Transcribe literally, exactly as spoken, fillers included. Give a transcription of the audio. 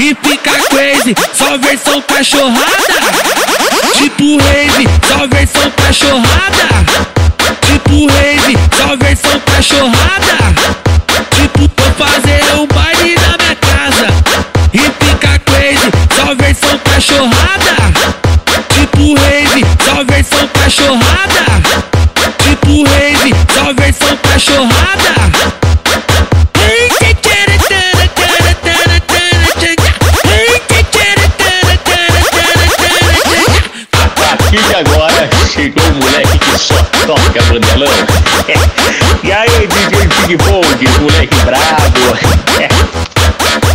e fica crazy, só versão cachorrada. Tipo rave, só versão cachorrada. Tipo rave, só versão cachorrada. Tipo, vou fazer um baile na minha casa e fica crazy, só versão cachorrada. Tipo rave, só versão cachorrada. Tipo rave, só versão cachorrada. A partir de agora chegou o moleque que só toca bandelão. E aí, D J Big Bold, moleque brabo.